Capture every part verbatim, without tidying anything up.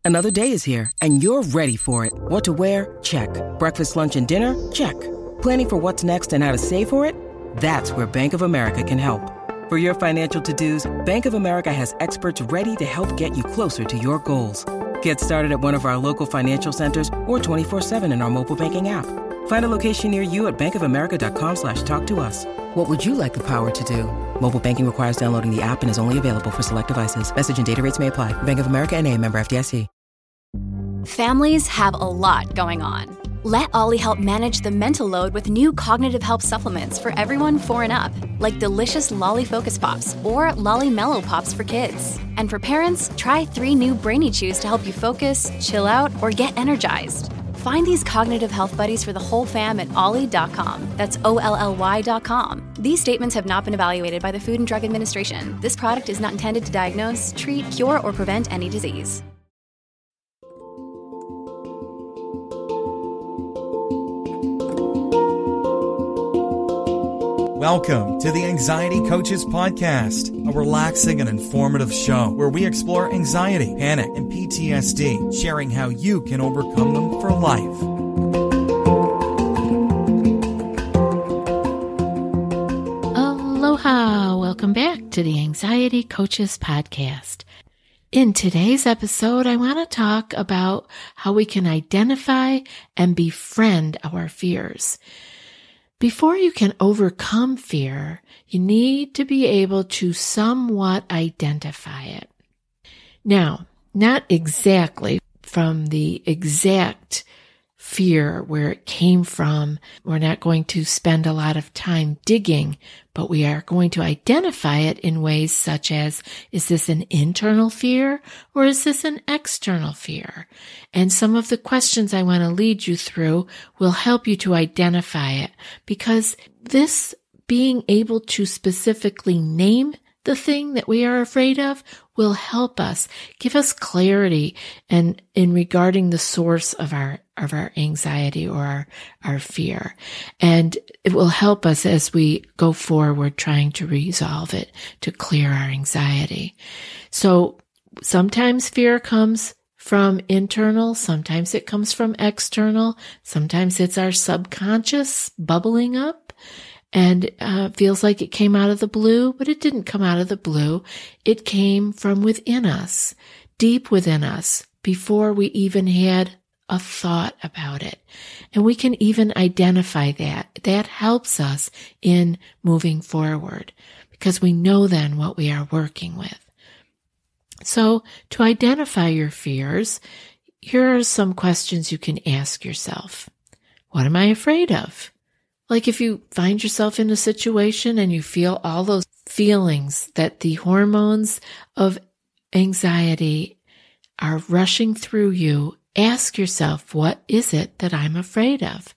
Another day is here, and you're ready for it. What to wear? Check. Breakfast, lunch, and dinner? Check. Planning for what's next and how to save for it? That's where Bank of America can help. For your financial to-dos, Bank of America has experts ready to help get you closer to your goals. Get started at one of our local financial centers or twenty-four seven in our mobile banking app. Find a location near you at bankofamerica.com slash talk to us. What would you like the power to do? Mobile banking requires downloading the app and is only available for select devices. Message and data rates may apply. Bank of America N A, member F D I C. Families have a lot going on. Let Ollie help manage the mental load with new cognitive help supplements for everyone four and up, like delicious Lolly Focus Pops or Lolly Mellow Pops for kids. And for parents, try three new Brainy Chews to help you focus, chill out, or get energized. Find these cognitive health buddies for the whole fam at ollie dot com. That's O L L Y dot com. These statements have not been evaluated by the Food and Drug Administration. This product is not intended to diagnose, treat, cure, or prevent any disease. Welcome to the Anxiety Coaches Podcast, a relaxing and informative show where we explore anxiety, panic, and P T S D, sharing how you can overcome them for life. Aloha! Welcome back to the Anxiety Coaches Podcast. In today's episode, I want to talk about how we can identify and befriend our fears. Before you can overcome fear, you need to be able to somewhat identify it. Now, not exactly from the exact fear where it came from. We're not going to spend a lot of time digging, but we are going to identify it in ways such as, is this an internal fear or is this an external fear? And some of the questions I want to lead you through will help you to identify it, because this being able to specifically name the thing that we are afraid of will help us, give us clarity and in regarding the source of our of our anxiety or our, our fear. And it will help us as we go forward trying to resolve it, to clear our anxiety. So sometimes fear comes from internal, sometimes it comes from external, sometimes it's our subconscious bubbling up and uh, feels like it came out of the blue, but it didn't come out of the blue. It came from within us, deep within us, before we even had a thought about it. And we can even identify that. That helps us in moving forward because we know then what we are working with. So to identify your fears, here are some questions you can ask yourself. What am I afraid of? Like if you find yourself in a situation and you feel all those feelings that the hormones of anxiety are rushing through you, ask yourself, what is it that I'm afraid of?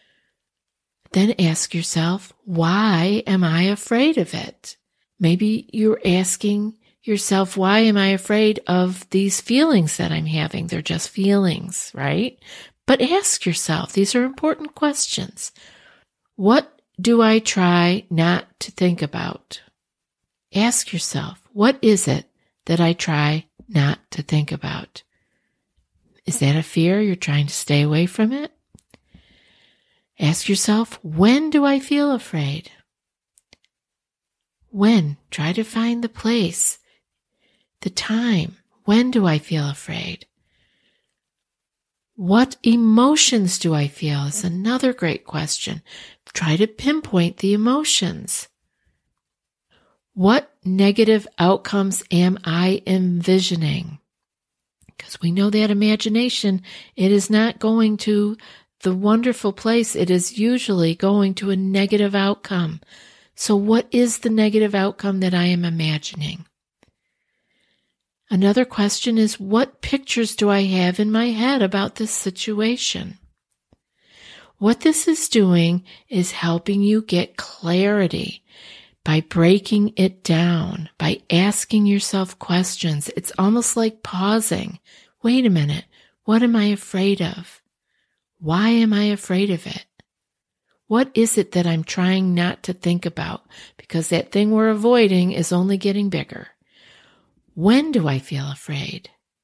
Then ask yourself, why am I afraid of it? Maybe you're asking yourself, why am I afraid of these feelings that I'm having? They're just feelings, right? But ask yourself, these are important questions. What do I try not to think about? Ask yourself, what is it that I try not to think about? Is that a fear? You're trying to stay away from it? Ask yourself, when do I feel afraid? When? Try to find the place, the time. When do I feel afraid? What emotions do I feel? Is another great question. Try to pinpoint the emotions. What negative outcomes am I envisioning? Because we know that imagination, it is not going to the wonderful place. It is usually going to a negative outcome. So what is the negative outcome that I am imagining? Another question is, what pictures do I have in my head about this situation? What this is doing is helping you get clarity by breaking it down, by asking yourself questions. It's almost like pausing. Wait a minute. What am I afraid of? Why am I afraid of it? What is it that I'm trying not to think about? Because that thing we're avoiding is only getting bigger. When do I feel afraid?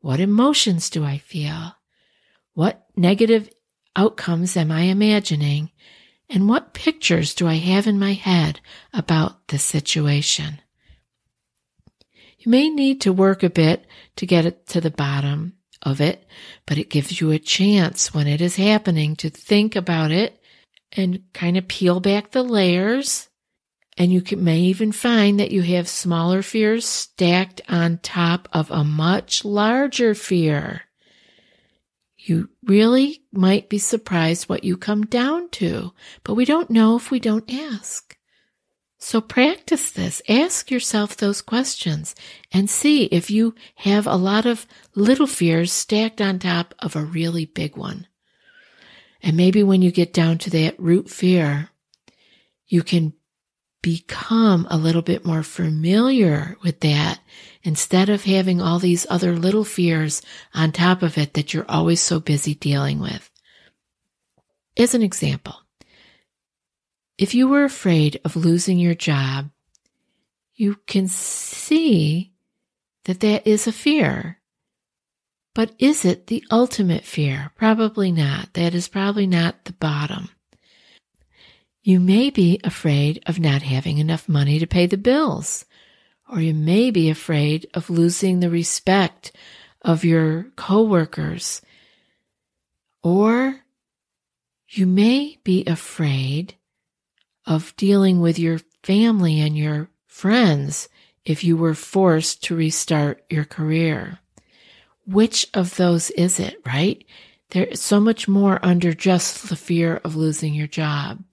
What emotions do I feel? What negative outcomes am I imagining? And what pictures do I have in my head about this situation? You may need to work a bit to get it to the bottom of it, but it gives you a chance when it is happening to think about it and kind of peel back the layers. And you can, may even find that you have smaller fears stacked on top of a much larger fear. You really might be surprised what you come down to, but we don't know if we don't ask. So practice this. Ask yourself those questions and see if you have a lot of little fears stacked on top of a really big one. And maybe when you get down to that root fear, you can become a little bit more familiar with that instead of having all these other little fears on top of it that you're always so busy dealing with. As an example, if you were afraid of losing your job, you can see that that is a fear. But is it the ultimate fear? Probably not. That is probably not the bottom. You may be afraid of not having enough money to pay the bills, or you may be afraid of losing the respect of your coworkers, or you may be afraid of dealing with your family and your friends if you were forced to restart your career. Which of those is it, right? There is so much more under just the fear of losing your job.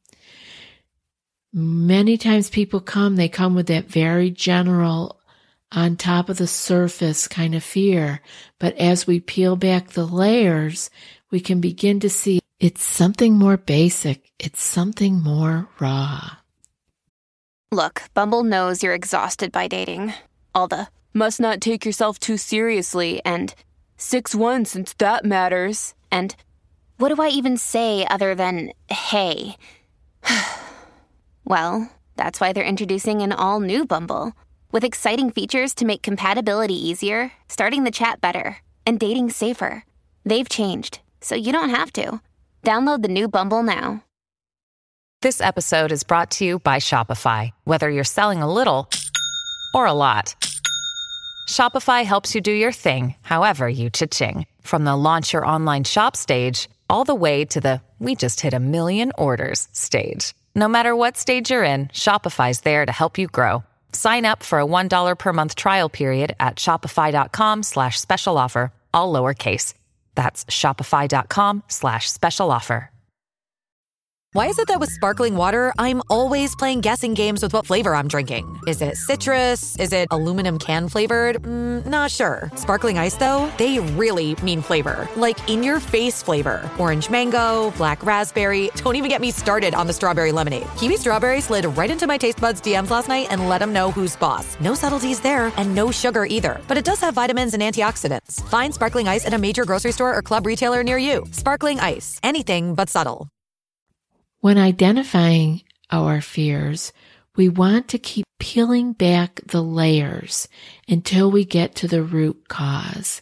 Many times people come, they come with that very general, on top of the surface kind of fear. But as we peel back the layers, we can begin to see it's something more basic. It's something more raw. Look, Bumble knows you're exhausted by dating. All the must not take yourself too seriously and six one since that matters. And what do I even say other than, hey? Well, that's why they're introducing an all-new Bumble with exciting features to make compatibility easier, starting the chat better, and dating safer. They've changed, so you don't have to. Download the new Bumble now. This episode is brought to you by Shopify. Whether you're selling a little or a lot, Shopify helps you do your thing, however you cha-ching. From the launch your online shop stage, all the way to the we just hit a million orders stage. No matter what stage you're in, Shopify's there to help you grow. Sign up for a one dollar per month trial period at shopify.com slash special offer, all lowercase. That's shopify.com slash special offer. Why is it that with sparkling water, I'm always playing guessing games with what flavor I'm drinking? Is it citrus? Is it aluminum can flavored? Mm, not sure. Sparkling ice, though, they really mean flavor. Like in-your-face flavor. Orange mango, black raspberry. Don't even get me started on the strawberry lemonade. Kiwi Strawberry slid right into my taste buds D Ms last night and let them know who's boss. No subtleties there, and no sugar either. But it does have vitamins and antioxidants. Find sparkling ice at a major grocery store or club retailer near you. Sparkling ice. Anything but subtle. When identifying our fears, we want to keep peeling back the layers until we get to the root cause.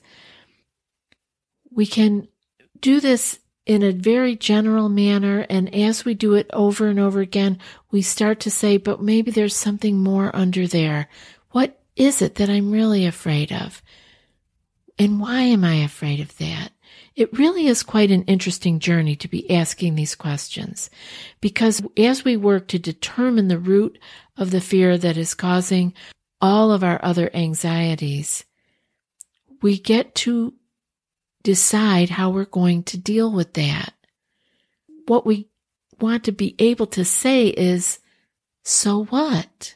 We can do this in a very general manner, and as we do it over and over again, we start to say, but maybe there's something more under there. What is it that I'm really afraid of? And why am I afraid of that? It really is quite an interesting journey to be asking these questions, because as we work to determine the root of the fear that is causing all of our other anxieties, we get to decide how we're going to deal with that. What we want to be able to say is, so what?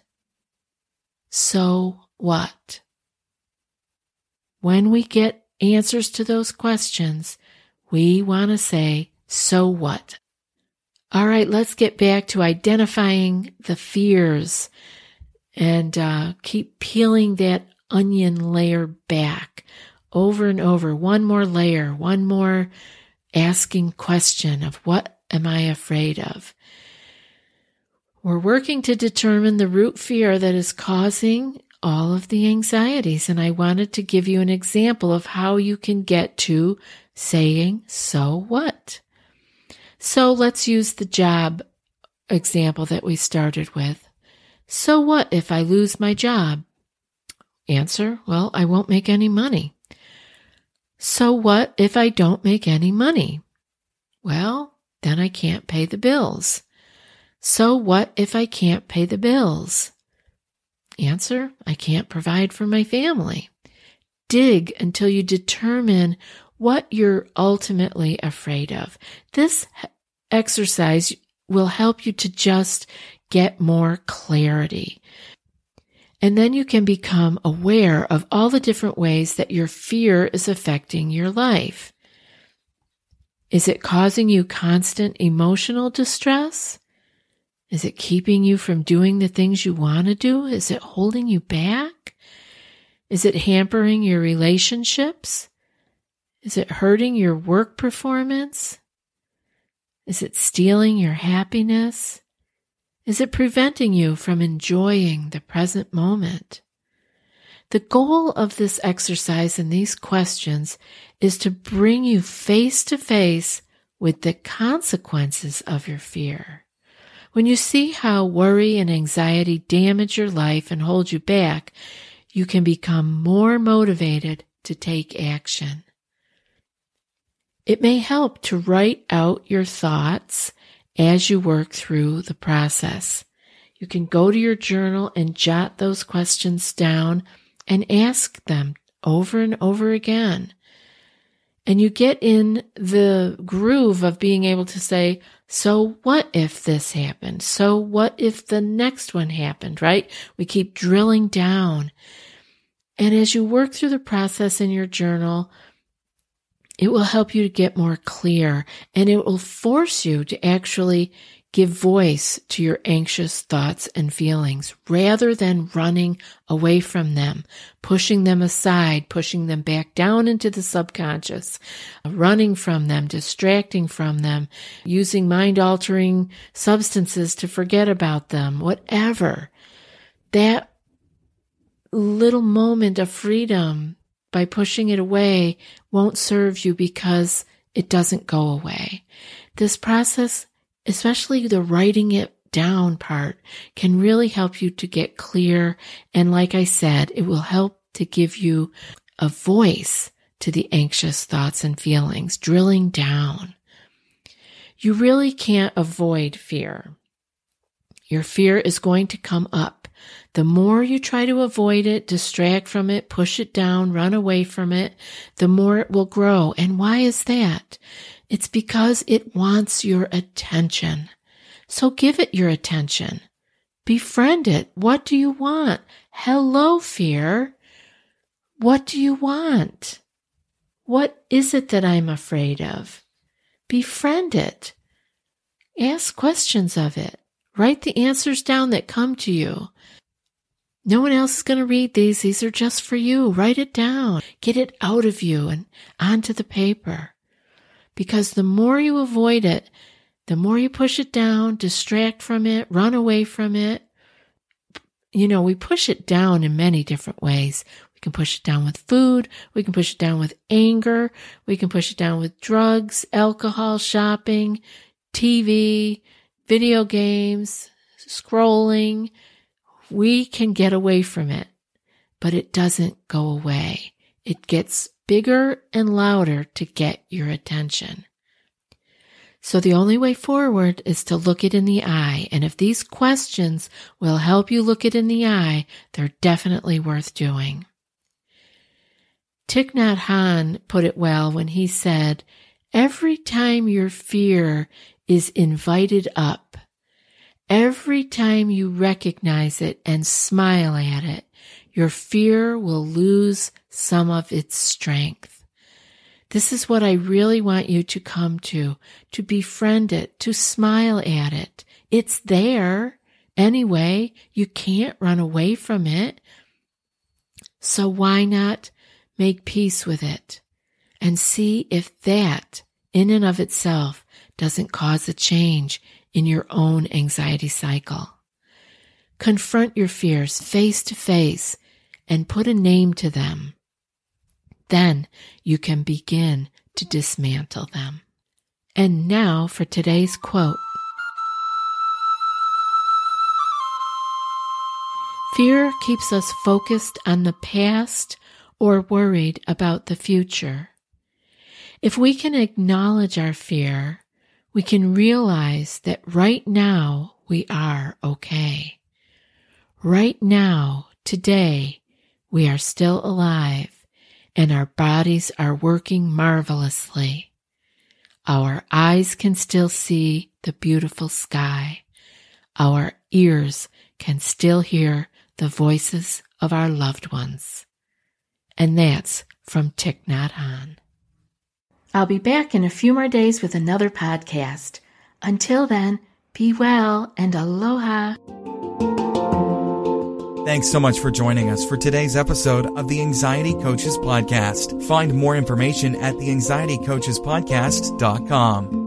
So what? When we get answers to those questions, we want to say, so what? All right, let's get back to identifying the fears and uh, keep peeling that onion layer back over and over. One more layer, one more asking question of what am I afraid of? We're working to determine the root fear that is causing all of the anxieties. And I wanted to give you an example of how you can get to saying, so what? So let's use the job example that we started with. So what if I lose my job? Answer, well, I won't make any money. So what if I don't make any money? Well, then I can't pay the bills. So what if I can't pay the bills? Answer, I can't provide for my family. Dig until you determine what you're ultimately afraid of. This exercise will help you to just get more clarity. And then you can become aware of all the different ways that your fear is affecting your life. Is it causing you constant emotional distress? Is it keeping you from doing the things you want to do? Is it holding you back? Is it hampering your relationships? Is it hurting your work performance? Is it stealing your happiness? Is it preventing you from enjoying the present moment? The goal of this exercise and these questions is to bring you face to face with the consequences of your fear. When you see how worry and anxiety damage your life and hold you back, you can become more motivated to take action. It may help to write out your thoughts as you work through the process. You can go to your journal and jot those questions down and ask them over and over again. And you get in the groove of being able to say, so what if this happened? So what if the next one happened, right? We keep drilling down. And as you work through the process in your journal, it will help you to get more clear, and it will force you to actually give voice to your anxious thoughts and feelings rather than running away from them, pushing them aside, pushing them back down into the subconscious, running from them, distracting from them, using mind-altering substances to forget about them, whatever. That little moment of freedom by pushing it away won't serve you because it doesn't go away. This process, especially the writing it down part, can really help you to get clear. And like I said, it will help to give you a voice to the anxious thoughts and feelings, drilling down. You really can't avoid fear. Your fear is going to come up. The more you try to avoid it, distract from it, push it down, run away from it, the more it will grow. And why is that? It's because it wants your attention. So give it your attention. Befriend it. What do you want? Hello, fear. What do you want? What is it that I'm afraid of? Befriend it. Ask questions of it. Write the answers down that come to you. No one else is going to read these. These are just for you. Write it down. Get it out of you and onto the paper. Because the more you avoid it, the more you push it down, distract from it, run away from it. You know, we push it down in many different ways. We can push it down with food. We can push it down with anger. We can push it down with drugs, alcohol, shopping, T V, video games, scrolling. We can get away from it, but it doesn't go away. It gets bigger and louder to get your attention. So the only way forward is to look it in the eye. And if these questions will help you look it in the eye, they're definitely worth doing. Thich Nhat Hanh put it well when he said, every time your fear is invited up, every time you recognize it and smile at it, your fear will lose some of its strength. This is what I really want you to come to, to befriend it, to smile at it. It's there anyway. You can't run away from it. So why not make peace with it and see if that in and of itself doesn't cause a change in your own anxiety cycle. Confront your fears face to face and put a name to them. Then you can begin to dismantle them. And now for today's quote. Fear keeps us focused on the past or worried about the future. If we can acknowledge our fear, we can realize that right now we are okay. Right now, today, we are still alive and our bodies are working marvelously. Our eyes can still see the beautiful sky. Our ears can still hear the voices of our loved ones. And that's from Thich Nhat Hanh. I'll be back in a few more days with another podcast. Until then, be well and aloha. Thanks so much for joining us for today's episode of the Anxiety Coaches Podcast. Find more information at the anxiety coaches podcast dot com.